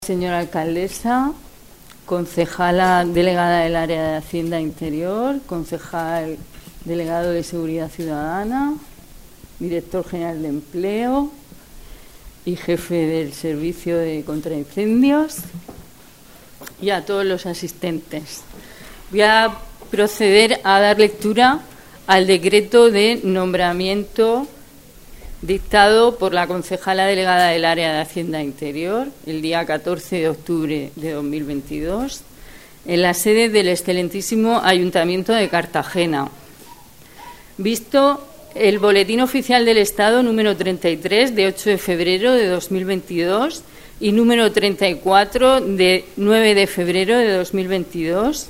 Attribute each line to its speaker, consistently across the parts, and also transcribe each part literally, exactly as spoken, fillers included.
Speaker 1: Señora alcaldesa, concejala delegada del área de Hacienda e Interior, concejal delegado de Seguridad Ciudadana, director general de Empleo y jefe del Servicio de Contraincendios, y a todos los asistentes. Voy a proceder a dar lectura al decreto de nombramiento dictado por la concejala delegada del área de Hacienda e Interior el día catorce de octubre de dos mil veintidós en la sede del excelentísimo Ayuntamiento de Cartagena. Visto el Boletín Oficial del Estado número treinta y tres de ocho de febrero de dos mil veintidós y número treinta y cuatro de nueve de febrero de dos mil veintidós,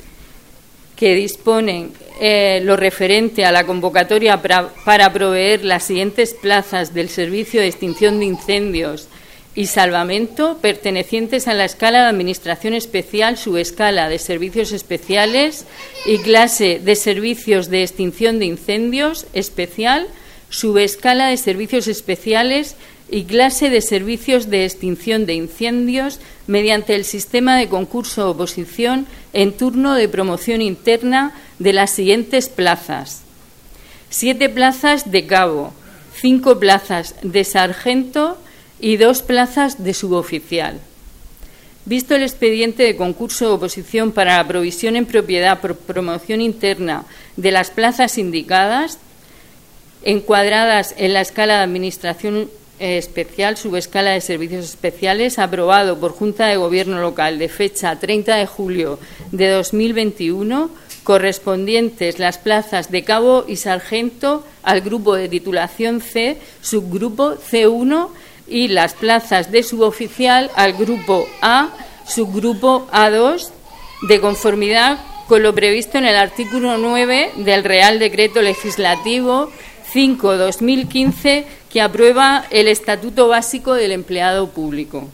Speaker 1: que disponen eh, lo referente a la convocatoria para, para proveer las siguientes plazas del Servicio de Extinción de Incendios y Salvamento pertenecientes a la escala de Administración Especial, subescala de Servicios Especiales y clase de Servicios de Extinción de Incendios Especial, subescala de Servicios Especiales y clase de Servicios de Extinción de Incendios mediante el sistema de concurso-oposición en turno de promoción interna de las siguientes plazas: siete plazas de cabo, cinco plazas de sargento y dos plazas de suboficial. Visto el expediente de concurso-oposición para la provisión en propiedad por promoción interna de las plazas indicadas, encuadradas en la escala de Administración Especial, subescala de Servicios Especiales, aprobado por Junta de Gobierno Local de fecha treinta de julio de dos mil veintiuno, correspondientes las plazas de cabo y sargento al grupo de titulación C, subgrupo C uno, y las plazas de suboficial al grupo A, subgrupo A dos, de conformidad con lo previsto en el artículo nueve del Real Decreto Legislativo cinco barra dos mil quince, que aprueba el Estatuto Básico del Empleado Público.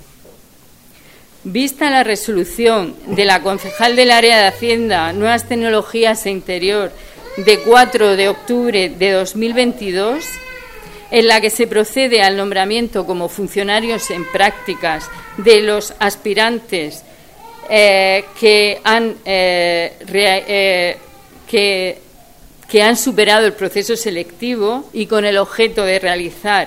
Speaker 1: Vista la resolución de la concejal del área de Hacienda, Nuevas Tecnologías e Interior de cuatro de octubre de dos mil veintidós, en la que se procede al nombramiento como funcionarios en prácticas de los aspirantes eh, que han eh, re, eh, que que han superado el proceso selectivo y con el objeto de realizar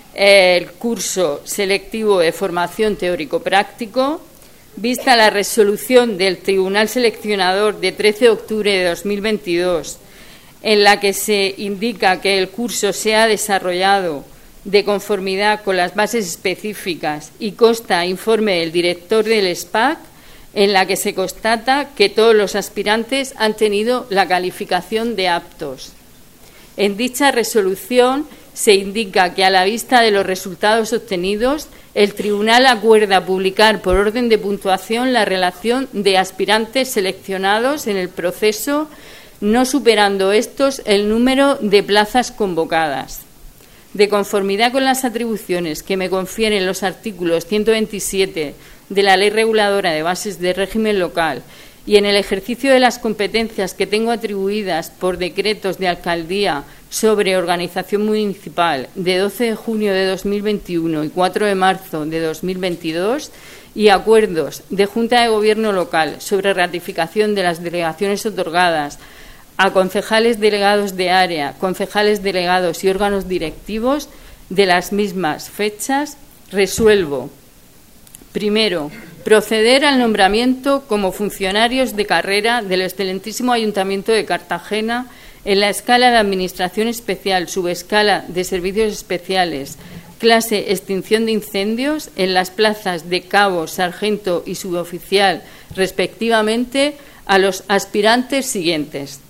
Speaker 1: el curso selectivo de formación teórico-práctico, vista la resolución del Tribunal Seleccionador de trece de octubre de dos mil veintidós, en la que se indica que el curso se ha desarrollado de conformidad con las bases específicas y consta informe del director del S P A C, en la que se constata que todos los aspirantes han tenido la calificación de aptos. En dicha resolución se indica que, a la vista de los resultados obtenidos, el Tribunal acuerda publicar por orden de puntuación la relación de aspirantes seleccionados en el proceso, no superando estos el número de plazas convocadas. De conformidad con las atribuciones que me confieren los artículos ciento veintisiete de la Ley Reguladora de Bases de Régimen Local y en el ejercicio de las competencias que tengo atribuidas por decretos de alcaldía sobre organización municipal de doce de junio de dos mil veintiuno y cuatro de marzo de dos mil veintidós y acuerdos de Junta de Gobierno Local sobre ratificación de las delegaciones otorgadas a concejales delegados de área, concejales delegados y órganos directivos de las mismas fechas, resuelvo: primero, proceder al nombramiento como funcionarios de carrera del excelentísimo Ayuntamiento de Cartagena en la escala de Administración Especial, subescala de Servicios Especiales, clase Extinción de Incendios, en las plazas de cabo, sargento y suboficial, respectivamente, a los aspirantes siguientes: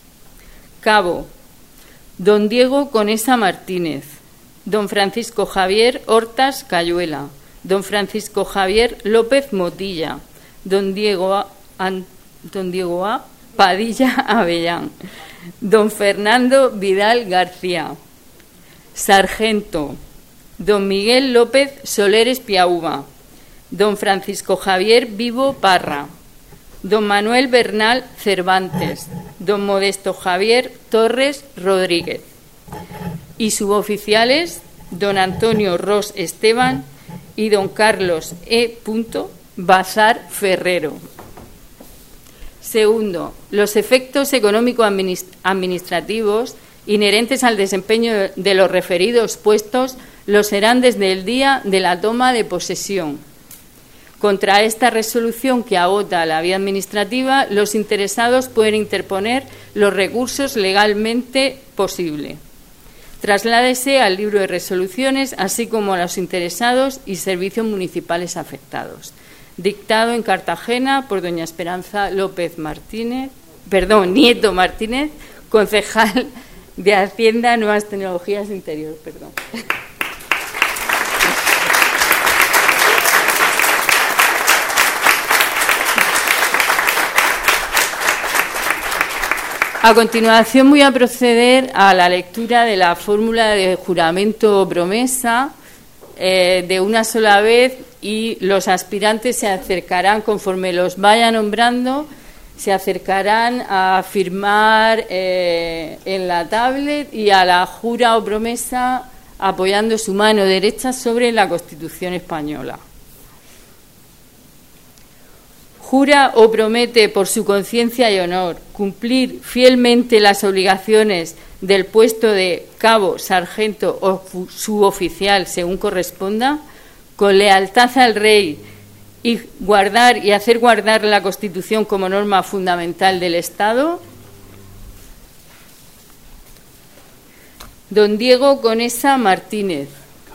Speaker 1: cabo, don Diego Conesa Martínez, don Francisco Javier Hortas Cayuela, don Francisco Javier López Motilla, don Diego A. An, don Diego A. Padilla Avellán, don Fernando Vidal García. Sargento, don Miguel López Soler Espiauba, don Francisco Javier Vivo Parra, don Manuel Bernal Cervantes, don Modesto Javier Torres Rodríguez. Y suboficiales, don Antonio Ros Esteban y don Carlos E. Bazar Ferrero. Segundo, los efectos económico-administrativos inherentes al desempeño de los referidos puestos lo serán desde el día de la toma de posesión. Contra esta resolución que agota la vía administrativa, los interesados pueden interponer los recursos legalmente posible. Trasládese al libro de resoluciones, así como a los interesados y servicios municipales afectados. Dictado en Cartagena por doña Esperanza López Martínez, perdón, Nieto Martínez, concejal de Hacienda, Nuevas Tecnologías Interior, perdón. A continuación voy a proceder a la lectura de la fórmula de juramento o promesa eh, de una sola vez, y los aspirantes se acercarán, conforme los vaya nombrando, se acercarán a firmar eh, en la tablet y a la jura o promesa apoyando su mano derecha sobre la Constitución española. Jura o promete por su conciencia y honor cumplir fielmente las obligaciones del puesto de cabo, sargento o suboficial según corresponda, con lealtad al Rey, y guardar y hacer guardar la Constitución como norma fundamental del Estado. Don Diego Conesa Martínez.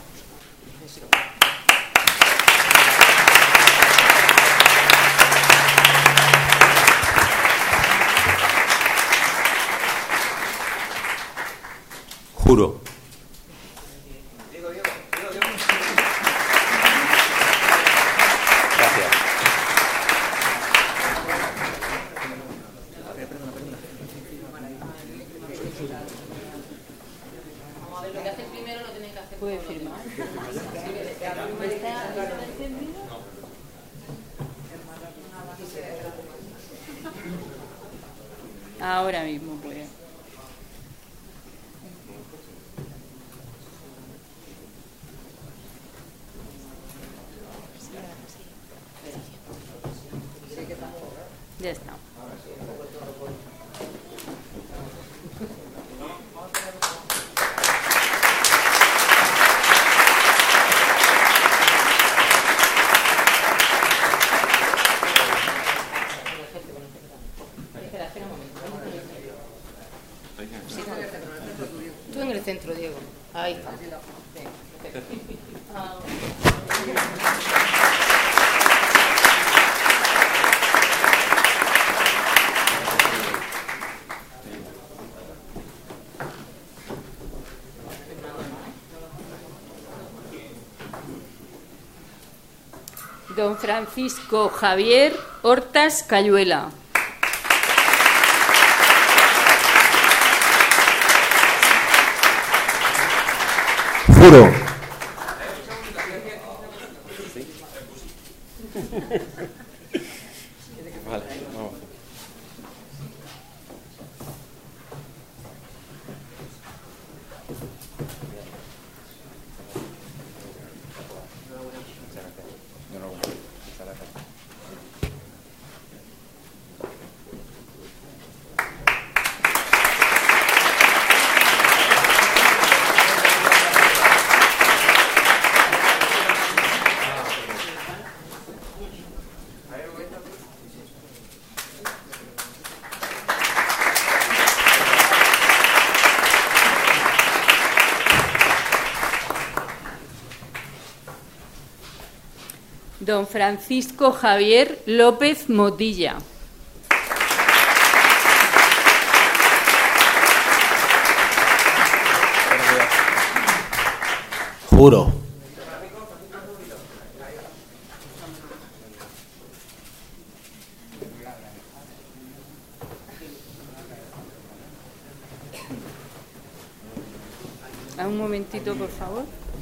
Speaker 2: Juro. Gracias.
Speaker 1: Vamos a ver, lo que hace primero lo tienen que hacer. ¿Puede firmar? Ahora mismo puede. Ya está.
Speaker 3: Tú en el centro, Diego. Ahí está.
Speaker 1: Don Francisco Javier Hortas Cayuela.
Speaker 2: Juro. Vale, vamos.
Speaker 1: Don Francisco Javier López Motilla.
Speaker 2: Juro.
Speaker 1: A un momentito, por favor.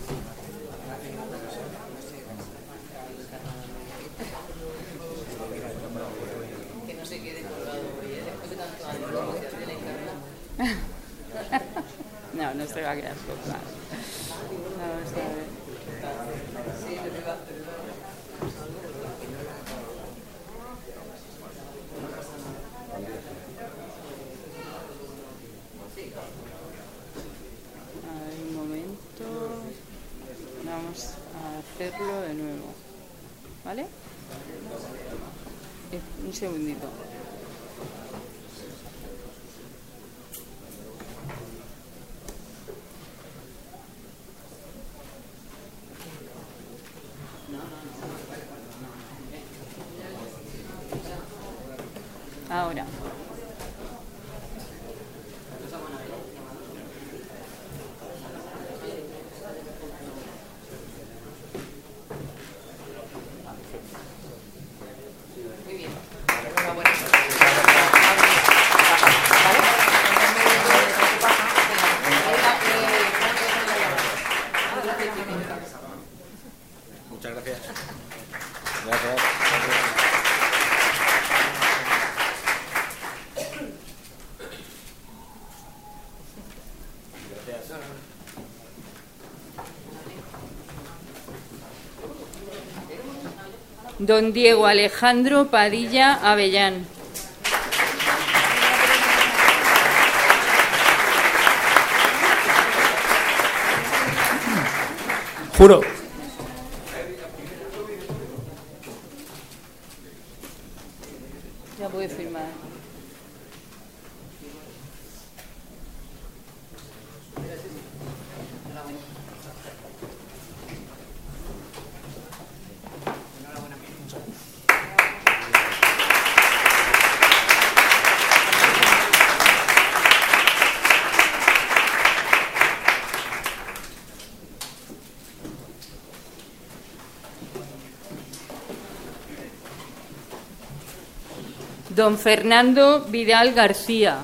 Speaker 3: Que no se quede colgado, oye, después de tanto año de la encarna.
Speaker 1: No, no se va a quedar colgado. Vamos a ver. Un momento. Vamos a hacerlo de nuevo. ¿Vale? Eh, Un segundito. Ahora.
Speaker 3: Muy bien. Enhorabuena.
Speaker 2: Muchas gracias. Gracias.
Speaker 1: Don Diego Alejandro Padilla Avellán.
Speaker 2: Juro.
Speaker 1: Ya puede firmar. Don Fernando Vidal García.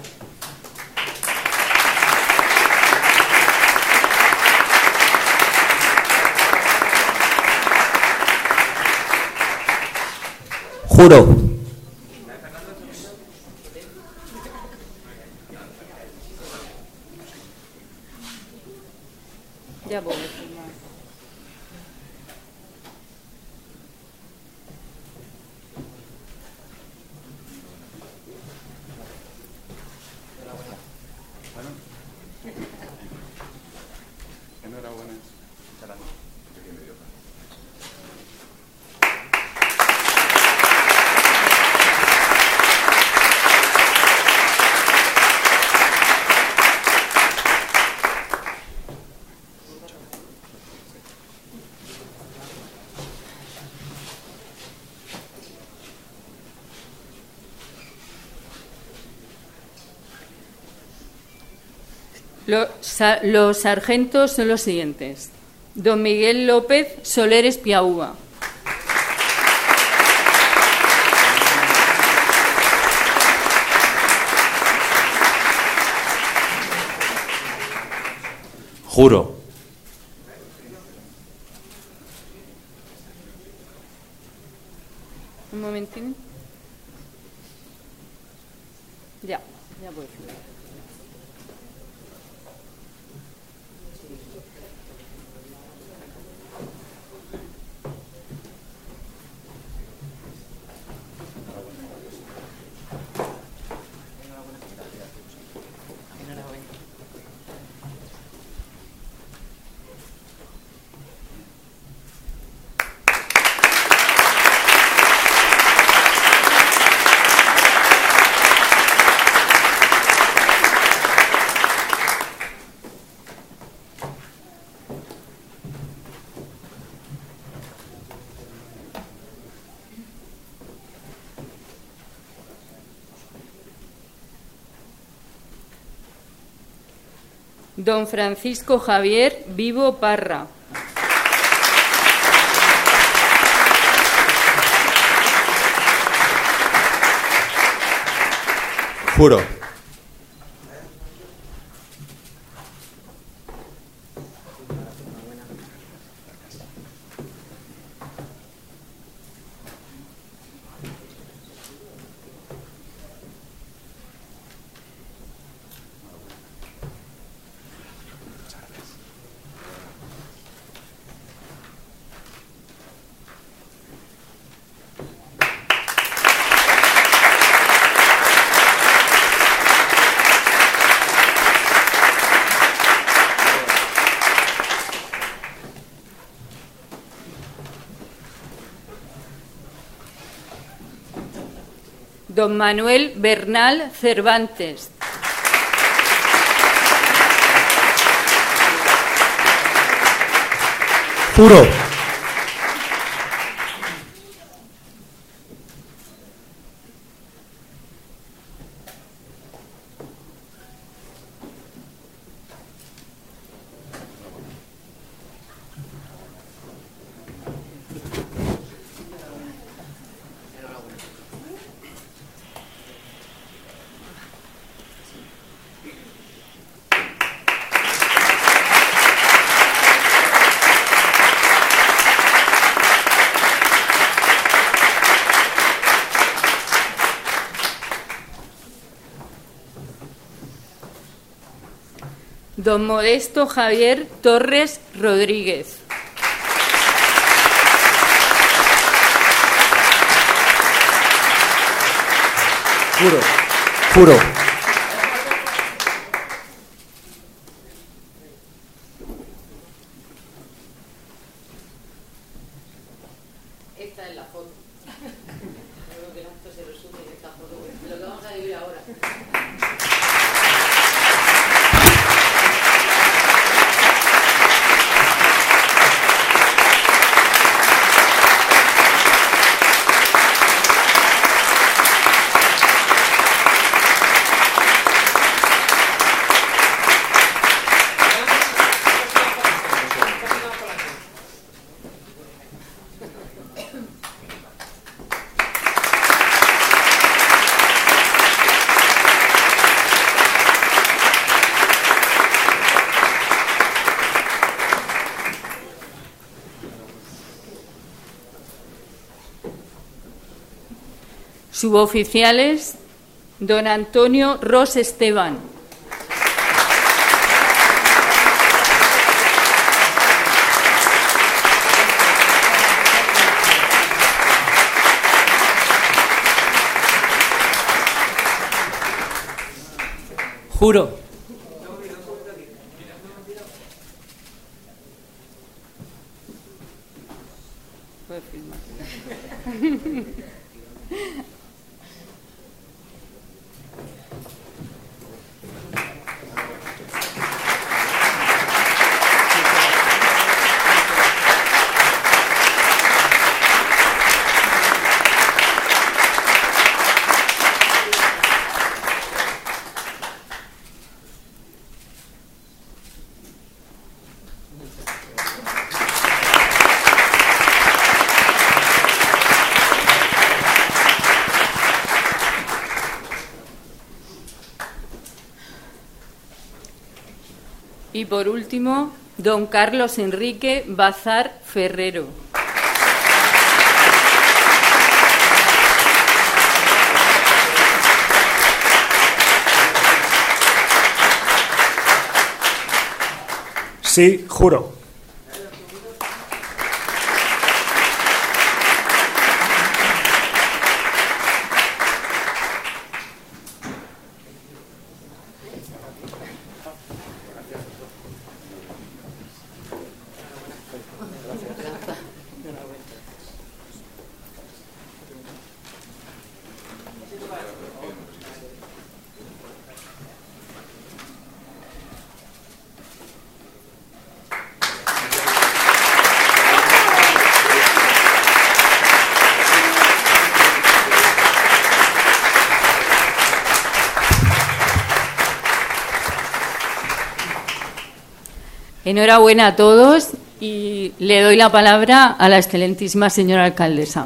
Speaker 2: Juro.
Speaker 1: Ya puede firmar.
Speaker 4: Enhorabuena.
Speaker 1: Los, sa- los sargentos son los siguientes. Don Miguel López Soler Espiaúva.
Speaker 2: Juro.
Speaker 1: Un momentín. Ya, ya puede firmar.
Speaker 3: Enhorabuena.
Speaker 1: Don Francisco Javier Vivo Parra.
Speaker 2: Juro.
Speaker 1: Don Manuel Bernal Cervantes.
Speaker 2: Juro.
Speaker 1: Don Modesto Javier Torres Rodríguez.
Speaker 2: Juro. Juro.
Speaker 3: Esta es la foto. Creo que el acto se resume en esta foto. Lo que vamos a vivir ahora.
Speaker 1: Suboficiales, don Antonio Ros Esteban.
Speaker 2: Juro.
Speaker 1: Puede filmar. Y por último, don Carlos Enrique Bazar Ferrero.
Speaker 4: Sí, juro.
Speaker 1: Enhorabuena a todos y le doy la palabra a la excelentísima señora alcaldesa.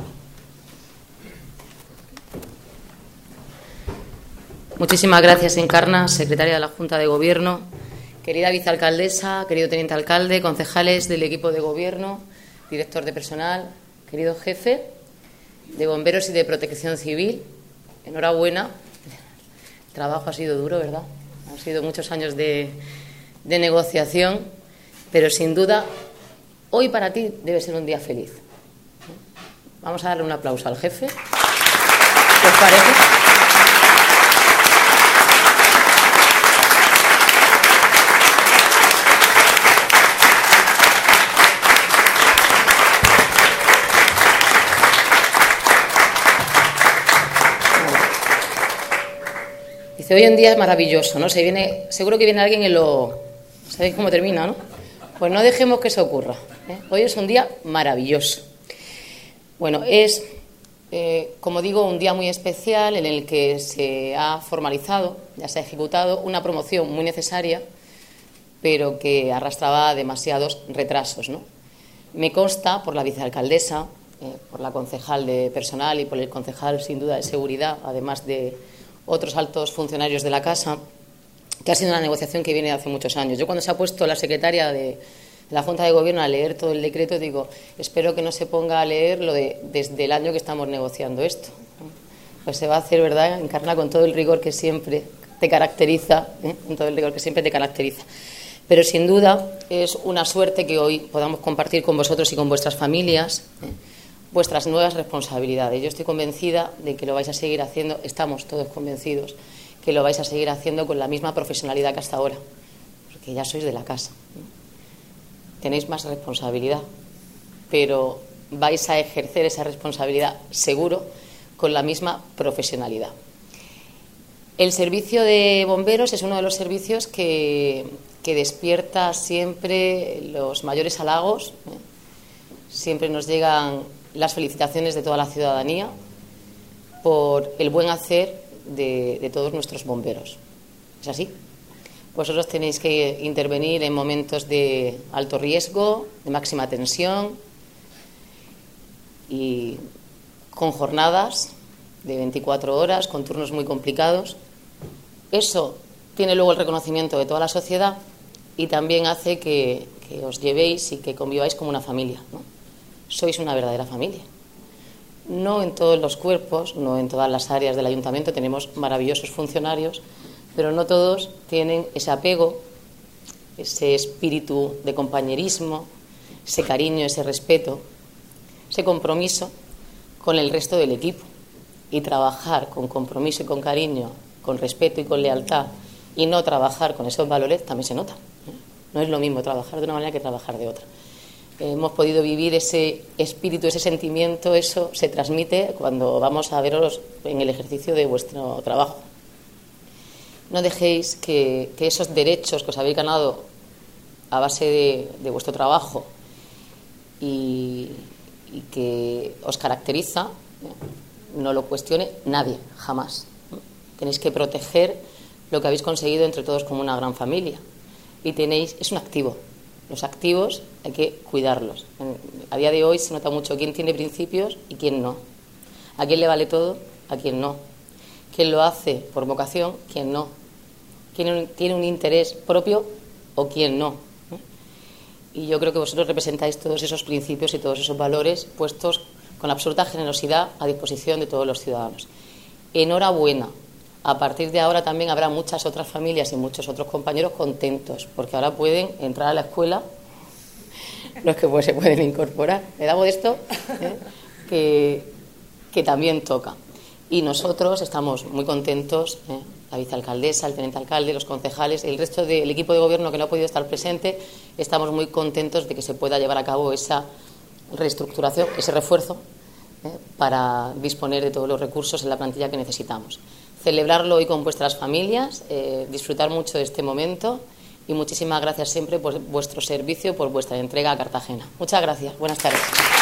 Speaker 3: Muchísimas gracias, Encarna, secretaria de la Junta de Gobierno, querida vicealcaldesa, querido teniente alcalde, concejales del equipo de gobierno, director de personal, querido jefe de bomberos y de protección civil. Enhorabuena. El trabajo ha sido duro, ¿verdad? Han sido muchos años de, de negociación, pero sin duda hoy para ti debe ser un día feliz. Vamos a darle un aplauso al jefe. ¿Qué os parece? Dice, hoy en día es maravilloso, ¿no? Se viene, seguro que viene alguien y lo... ¿Sabéis cómo termina, no? Pues no dejemos que eso ocurra, ¿eh? Hoy es un día maravilloso. Bueno, es, eh, como digo, un día muy especial en el que se ha formalizado, ya se ha ejecutado una promoción muy necesaria, pero que arrastraba demasiados retrasos, ¿no? Me consta, por la vicealcaldesa, eh, por la concejal de personal y por el concejal, sin duda, de seguridad, además de otros altos funcionarios de la casa, que ha sido una negociación que viene de hace muchos años. Yo, cuando se ha puesto la secretaria de, de la Junta de Gobierno a leer todo el decreto, digo, espero que no se ponga a leer lo de desde el año que estamos negociando esto. Pues se va a hacer, ¿verdad?, Encarna, con todo el rigor que siempre te caracteriza, ¿eh? con todo el rigor que siempre te caracteriza. Pero, sin duda, es una suerte que hoy podamos compartir con vosotros y con vuestras familias ¿eh? vuestras nuevas responsabilidades. Yo estoy convencida de que lo vais a seguir haciendo, estamos todos convencidos, que lo vais a seguir haciendo con la misma profesionalidad que hasta ahora, porque ya sois de la casa, ¿no? Tenéis más responsabilidad, pero vais a ejercer esa responsabilidad, seguro, con la misma profesionalidad. El servicio de bomberos es uno de los servicios que, que despierta siempre los mayores halagos, ¿eh? Siempre nos llegan las felicitaciones de toda la ciudadanía por el buen hacer de, de todos nuestros bomberos. ¿Es así? Vosotros tenéis que intervenir en momentos de alto riesgo, de máxima tensión y con jornadas de veinticuatro horas, con turnos muy complicados. Eso tiene luego el reconocimiento de toda la sociedad y también hace que, que os llevéis y que conviváis como una familia, ¿no? Sois una verdadera familia. No en todos los cuerpos, no en todas las áreas del ayuntamiento tenemos maravillosos funcionarios, pero no todos tienen ese apego, ese espíritu de compañerismo, ese cariño, ese respeto, ese compromiso con el resto del equipo. Y trabajar con compromiso y con cariño, con respeto y con lealtad, y no trabajar con esos valores, también se nota, ¿eh? No es lo mismo trabajar de una manera que trabajar de otra. Hemos podido vivir ese espíritu, ese sentimiento, eso se transmite cuando vamos a veros en el ejercicio de vuestro trabajo. No dejéis que, que esos derechos que os habéis ganado a base de, de vuestro trabajo y, y que os caracteriza, ¿eh? no lo cuestione nadie, jamás. Tenéis que proteger lo que habéis conseguido entre todos como una gran familia. Y tenéis, es un activo. Los activos hay que cuidarlos. A día de hoy se nota mucho quién tiene principios y quién no. A quién le vale todo, a quién no. Quién lo hace por vocación, quién no. Quién tiene un interés propio o quién no. Y yo creo que vosotros representáis todos esos principios y todos esos valores puestos con absoluta generosidad a disposición de todos los ciudadanos. Enhorabuena. A partir de ahora también habrá muchas otras familias y muchos otros compañeros contentos, porque ahora pueden entrar a la escuela los que pues se pueden incorporar. ¿Me da Modesto? ¿Eh? Que, que también toca. Y nosotros estamos muy contentos, ¿eh? La vicealcaldesa, el teniente alcalde, los concejales, el resto del equipo de gobierno que no ha podido estar presente, estamos muy contentos de que se pueda llevar a cabo esa reestructuración, ese refuerzo, ¿eh? para disponer de todos los recursos en la plantilla que necesitamos. Celebrarlo hoy con vuestras familias, eh, disfrutar mucho de este momento y muchísimas gracias siempre por vuestro servicio, por vuestra entrega a Cartagena. Muchas gracias. Buenas tardes.